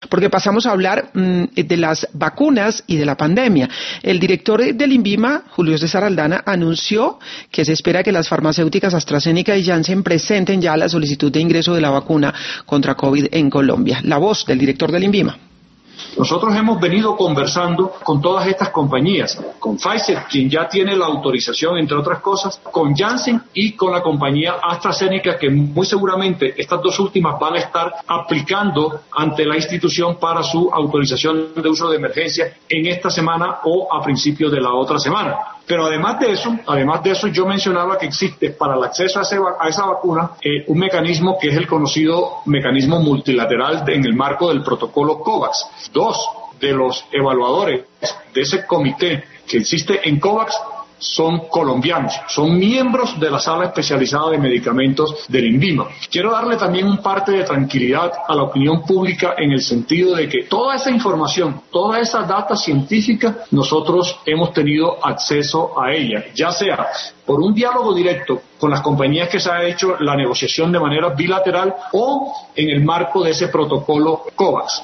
porque pasamos a hablar de las vacunas y de la pandemia. El director del INVIMA, Julio César Aldana, anunció que se espera que las farmacéuticas AstraZeneca y Janssen presenten ya la solicitud de ingreso de la vacuna contra COVID en Colombia. La voz del director del INVIMA. Nosotros hemos venido conversando con todas estas compañías, con Pfizer, quien ya tiene la autorización, entre otras cosas, con Janssen y con la compañía AstraZeneca, que muy seguramente estas dos últimas van a estar aplicando ante la institución para su autorización de uso de emergencia en esta semana o a principios de la otra semana. Pero además de eso, yo mencionaba que existe para el acceso a esa vacuna un mecanismo que es el conocido mecanismo multilateral en el marco del protocolo COVAX. Dos de los evaluadores de ese comité que existe en COVAX son colombianos, son miembros de la sala especializada de medicamentos del INVIMA. Quiero darle también un parte de tranquilidad a la opinión pública en el sentido de que toda esa información, toda esa data científica, nosotros hemos tenido acceso a ella, ya sea por un diálogo directo con las compañías que se ha hecho la negociación de manera bilateral o en el marco de ese protocolo COVAX.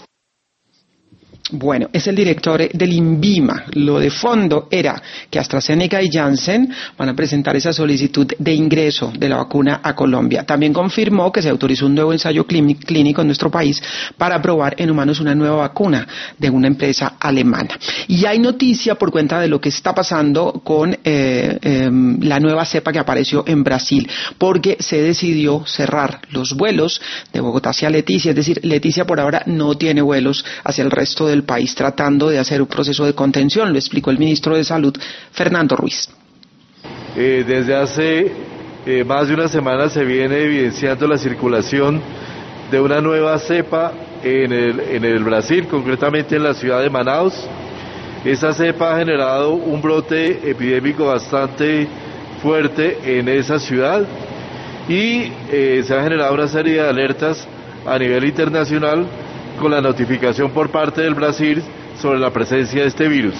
Bueno, es el director del INVIMA. Lo de fondo era que AstraZeneca y Janssen van a presentar esa solicitud de ingreso de la vacuna a Colombia. También confirmó que se autorizó un nuevo ensayo clínico en nuestro país para probar en humanos una nueva vacuna de una empresa alemana. Y hay noticia por cuenta de lo que está pasando con la nueva cepa que apareció en Brasil, porque se decidió cerrar los vuelos de Bogotá hacia Leticia. Es decir, Leticia por ahora no tiene vuelos hacia el resto del país, tratando de hacer un proceso de contención. Lo explicó el ministro de Salud, Fernando Ruiz. Desde hace más de una semana se viene evidenciando la circulación de una nueva cepa en el Brasil, concretamente en la ciudad de Manaus. Esa cepa ha generado un brote epidémico bastante fuerte en esa ciudad y se ha generado una serie de alertas a nivel internacional con la notificación por parte del Brasil sobre la presencia de este virus.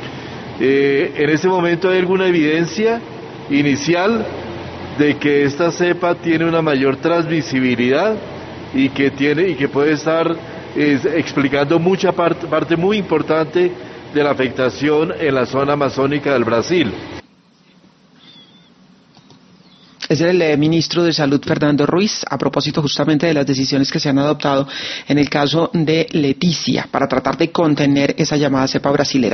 En este momento hay alguna evidencia inicial de que esta cepa tiene una mayor transmisibilidad y que puede estar explicando mucha parte muy importante de la afectación en la zona amazónica del Brasil. Es el ministro de Salud, Fernando Ruiz, a propósito justamente de las decisiones que se han adoptado en el caso de Leticia para tratar de contener esa llamada cepa brasilera.